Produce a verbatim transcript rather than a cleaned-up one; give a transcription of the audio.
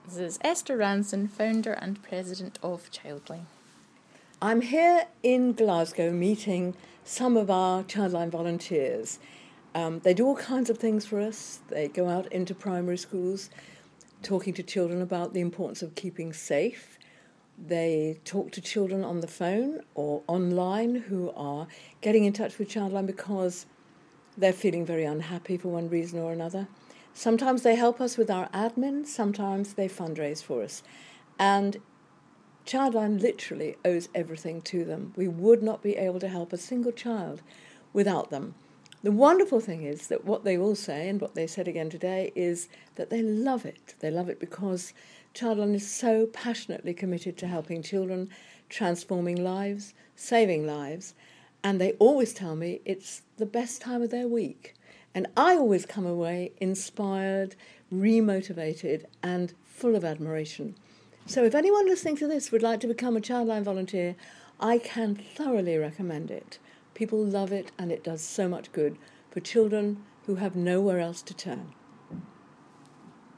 This is Esther Ranson, founder and president of Childline. I'm here in Glasgow meeting some of our Childline volunteers. Um, they do all kinds of things for us. They go out into primary schools talking to children about the importance of keeping safe. They talk to children on the phone or online who are getting in touch with Childline because they're feeling very unhappy for one reason or another. Sometimes they help us with our admin, sometimes they fundraise for us. And Childline literally owes everything to them. We would not be able to help a single child without them. The wonderful thing is that what they all say, and what they said again today, is that they love it. They love it because Childline is so passionately committed to helping children, transforming lives, saving lives, and they always tell me it's the best time of their week. And I always come away inspired, remotivated, and full of admiration. So if anyone listening to this would like to become a Childline volunteer, I can thoroughly recommend it. People love it, and it does so much good for children who have nowhere else to turn.